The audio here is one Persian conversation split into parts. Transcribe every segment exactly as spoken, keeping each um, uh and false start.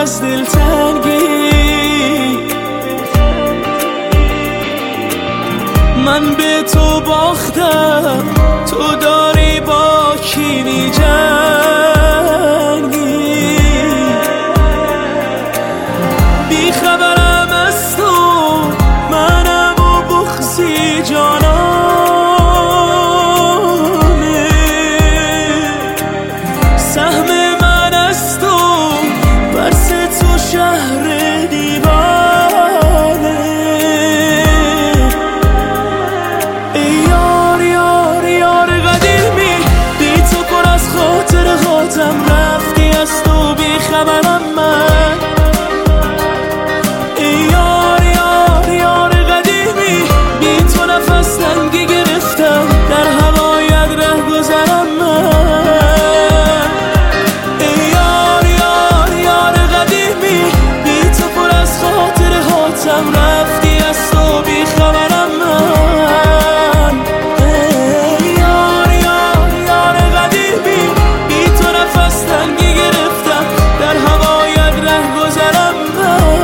از دلتنگی. من به تو باختم، تو داری با کی می‌جنگی؟ بی خبرم از تو، منم و بغضی جانانه. سهم من از تو، برس تو شهر دیوانه. ای یار یار یار قدیمی، بی تو پر از خاطر خاطم، رفتی از تو بی خبرم من. ای یار یار یار قدیمی، بی تو نفس تنگی گرفتم، در هوایت ره گذرم من. ای یار یار یار قدیمی، بی تو پر از خاطر خاطم، رفتی از تو بی خبرم من. ای یار یار یار قدیمی، بی تو نفس تنگی گرفتم، در هوایت ره گذرم من.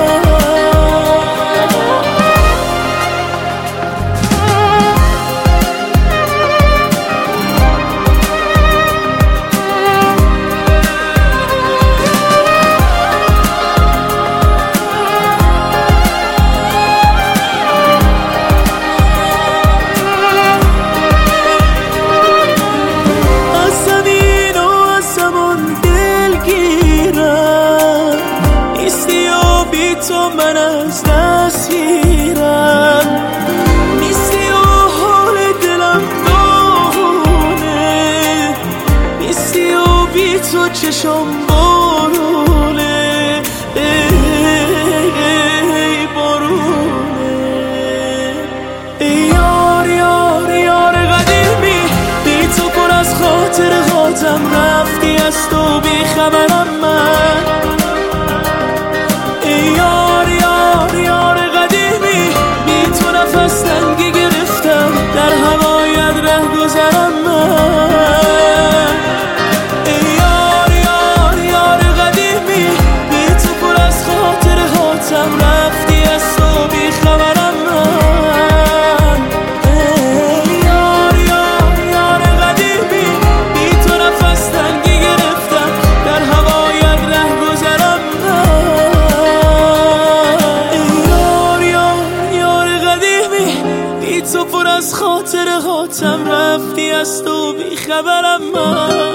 از زمین و از زمان دلگیرم، نیستی و بی تو من از دست میرم. نیستی و حال دلم داغونه، نیستی و بی تو چشم بارونه. ای ای بارونه. ای یار یار یار قدیمی، بی تو پر از خاطر خاطم، رفتی از تو بی خبرم من. ای یار یار یار قدیمی، بی تو نفس تنگی گرفتم، در هوایت ره گذرم من. ای یار یار یار قدیمی، بی تو پر از خاطر خاطم، رفتی از تو بی خبرم من. ای یار یار یار قدیمی، بی تو نفس تنگی گرفتم، در هوایت ره گذرم من. ای یار یار یار قدیمی، بی تو پر از خاطر خاطم، رفتی از تو بی خبرم من.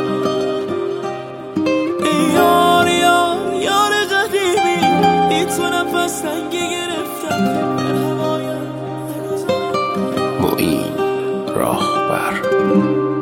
ای یار یار یار قدیمی، بی تو نفس تنگی گرفتم، در هوایت ره گذرم من. معین راهبر.